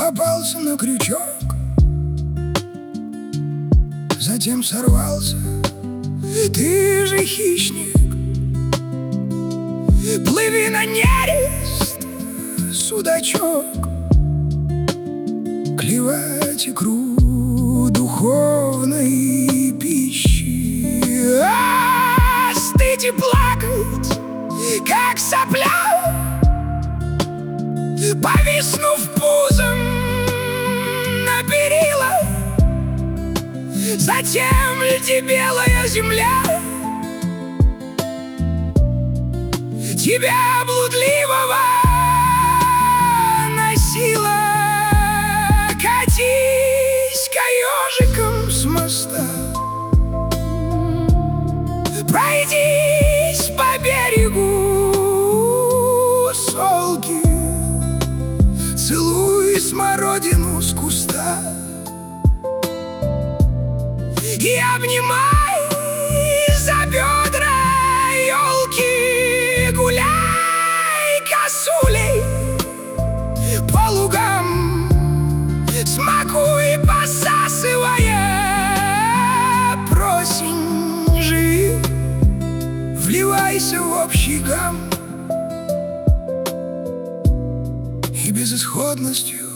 попался на крючок, затем сорвался. Ты же хищник, плыви на нерест, судачок, клевать икру духовной пищи, остыть и плакать, как сопля, повиснув пузом на перила. Затем льди белая земля тебя блудливого носила. Катись-ка ежиком с моста, пройдись по берегу Солги, целуй смородину с куста и обнимай за бедра елки. Гуляй косулей по лугам, смакуй, посасывая просень. Живи, вливайся в общий гам, и безысходностью